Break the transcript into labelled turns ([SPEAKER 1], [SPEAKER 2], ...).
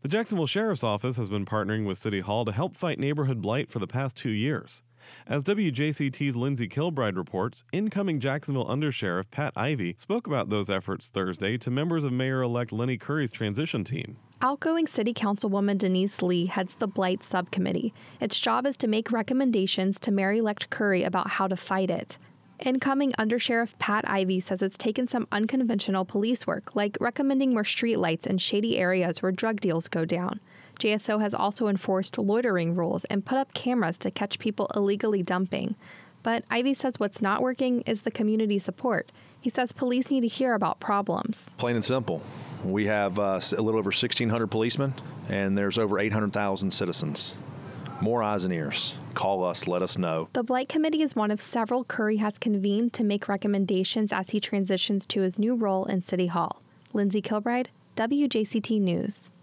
[SPEAKER 1] The Jacksonville Sheriff's Office has been partnering with City Hall to help fight neighborhood blight for the past 2 years. As WJCT's Lindsay Kilbride reports, incoming Jacksonville Undersheriff Pat Ivey spoke about those efforts Thursday to members of Mayor-elect Lenny Curry's transition team.
[SPEAKER 2] Outgoing City Councilwoman Denise Lee heads the Blight Subcommittee. Its job is to make recommendations to Mayor-elect Curry about how to fight it. Incoming Undersheriff Pat Ivey says it's taken some unconventional police work, like recommending more streetlights in shady areas where drug deals go down. JSO has also enforced loitering rules and put up cameras to catch people illegally dumping. But Ivey says what's not working is the community support. He says police need to hear about problems.
[SPEAKER 3] Plain and simple. We have a little over 1,600 policemen, and there's over 800,000 citizens. More eyes and ears. Call us, let us know.
[SPEAKER 2] The Blight Committee is one of several Curry has convened to make recommendations as he transitions to his new role in City Hall. Lindsay Kilbride, WJCT News.